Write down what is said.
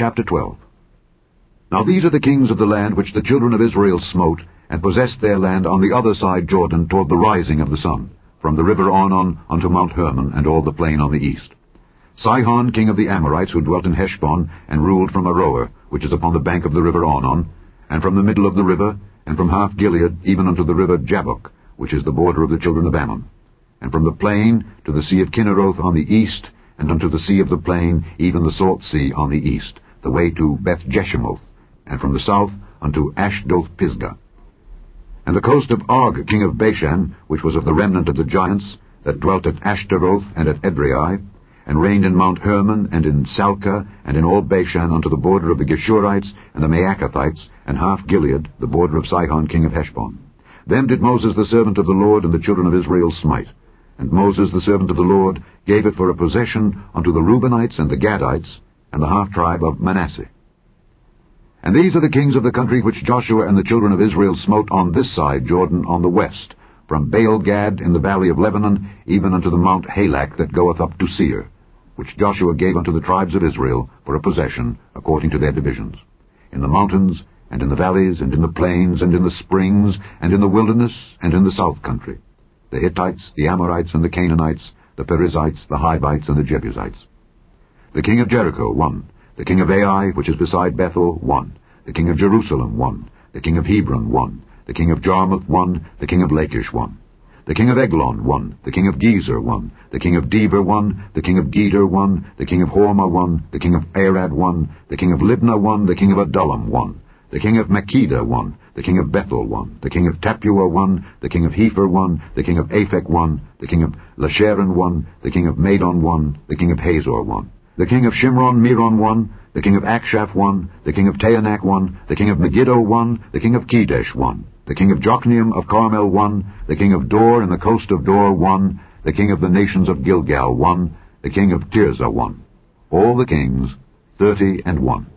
Chapter 12. Now these are the kings of the land which the children of Israel smote, and possessed their land on the other side Jordan toward the rising of the sun, from the river Arnon unto Mount Hermon, and all the plain on the east. Sihon king of the Amorites, who dwelt in Heshbon, and ruled from Aroer, which is upon the bank of the river Arnon, and from the middle of the river, and from half Gilead, even unto the river Jabbok, which is the border of the children of Ammon, and from the plain to the sea of Kinneroth on the east, and unto the sea of the plain, even the salt sea on the east, the way to Beth-Jeshimoth, and from the south unto Ashdoth-Pisgah. And the coast of Og king of Bashan, which was of the remnant of the giants, that dwelt at Ashtaroth and at Edrei, and reigned in Mount Hermon, and in Salcah, and in all Bashan, unto the border of the Geshurites, and the Maacathites, and half Gilead, the border of Sihon king of Heshbon. Them did Moses the servant of the Lord and the children of Israel smite. And Moses the servant of the Lord gave it for a possession unto the Reubenites and the Gadites, and the half-tribe of Manasseh. And these are the kings of the country which Joshua and the children of Israel smote on this side Jordan on the west, from Baal-Gad in the valley of Lebanon, even unto the Mount Halak that goeth up to Seir, which Joshua gave unto the tribes of Israel for a possession according to their divisions, in the mountains, and in the valleys, and in the plains, and in the springs, and in the wilderness, and in the south country, the Hittites, the Amorites, and the Canaanites, the Perizzites, the Hivites, and the Jebusites. The king of Jericho, 1. The king of Ai, which is beside Bethel, 1. The king of Jerusalem, 1. The king of Hebron, 1. The king of Jarmuth, 1. The king of Lachish, 1. The king of Eglon, 1. The king of Gezer, 1. The king of Deber, 1. The king of Geder, 1. The king of Hormah, 1. The king of Arad, 1. The king of Libnah, 1. The king of Adullam, 1. The king of Makkedah, 1. The king of Bethel, 1. The king of Tappuah, 1. The king of Hepher, 1. The king of Aphek, 1. The king of Lasharon, 1. The king of Madon, 1. The king of Hazor, 1. The king of Shimron, Meron, 1. The king of Akshaph, 1. The king of Taanach, 1. The king of Megiddo, 1. The king of Kedesh, 1. The king of Jokneam of Carmel, 1. The king of Dor in the coast of Dor, 1. The king of the nations of Gilgal, 1. The king of Tirzah, 1. All the kings, 30 and 1.